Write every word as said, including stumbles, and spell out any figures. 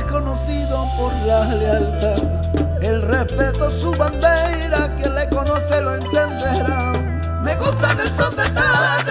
reconocido por la lealtad. El respeto, su bandera, quien le conoce lo entenderá. Me gustan esos detalles